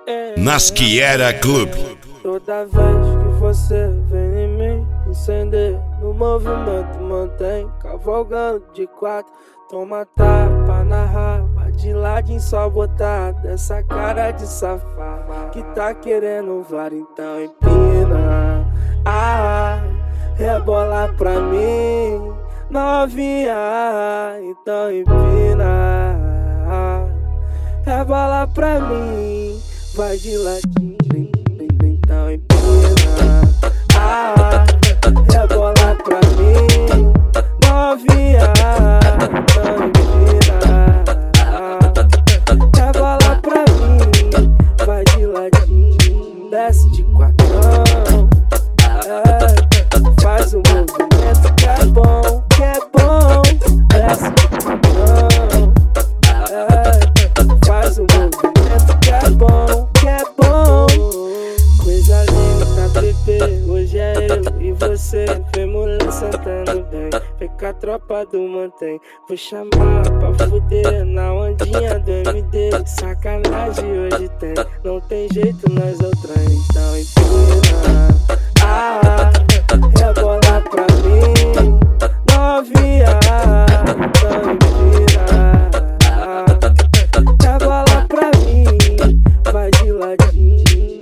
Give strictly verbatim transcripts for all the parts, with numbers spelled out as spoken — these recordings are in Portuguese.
Nasciera Club. Toda vez que você vem em mim, incender no movimento, mantém cavalgando de quatro. Toma tapa na raba, de ladinho só botar dessa cara de safado que tá querendo var, então empina. Ah, rebola pra mim, novinha, então empina. Rebola pra mim, vai de ladinho, então empina. Ah, rebola pra mim, novinha, então empina. Rebola pra mim, vai de ladinho, desce de quatrão. É, faz um movimento que é bom, que é bom, desce de quatrão. É, faz um movimento que é bom, que é bom. Coisa linda, tá bebê, hoje é eu e você. Vem mulher sentando bem, vem com a tropa do mantém. Vou chamar pra fuder na ondinha do M D. Sacanagem hoje tem, não tem jeito, nós é o trem, então empina. Ah, rebola pra mim, novinha, então empina. Rebola pra mim, vai de ladinho.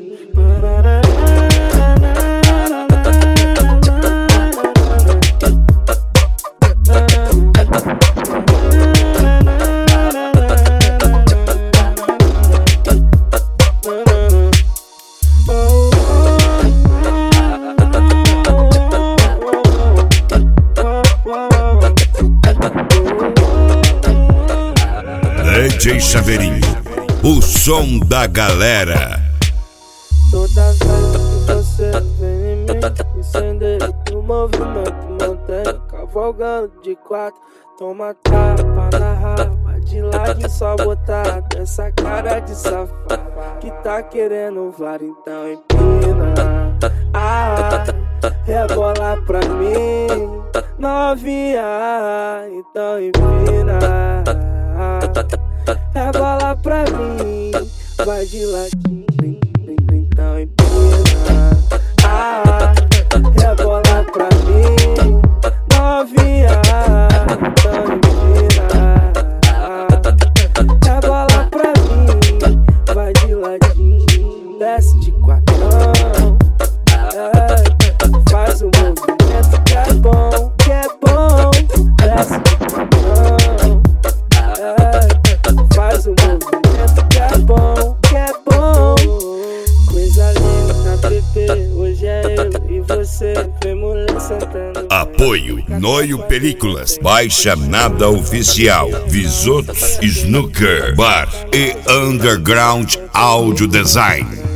D J Chaveirinho, o som da galera. Toda vez que você vem em mim, incender no movimento, mantém cavalgando de quatro. Toma tapa na raba, de ladinho só botar dessa cara de safado que tá querendo var, então empina. Ah, rebola pra mim, novinha, então empina. Rebola pra mim, vai de ladinho, então empina. Ah, rebola pra mim, novinha, então empina. Rebola pra mim, vai de ladinho, desce de quatrão. É, faz um movimento que é bom, que é bom, desce de quatrão. É, faz um movimento que é bom, que é bom. Coisa linda, tá bebê, hoje é eu e você. Vem mulher sentando. Apoio Noio Películas, Baixa Nada Oficial, Visotos Snooker Bar e Underground Audio Design.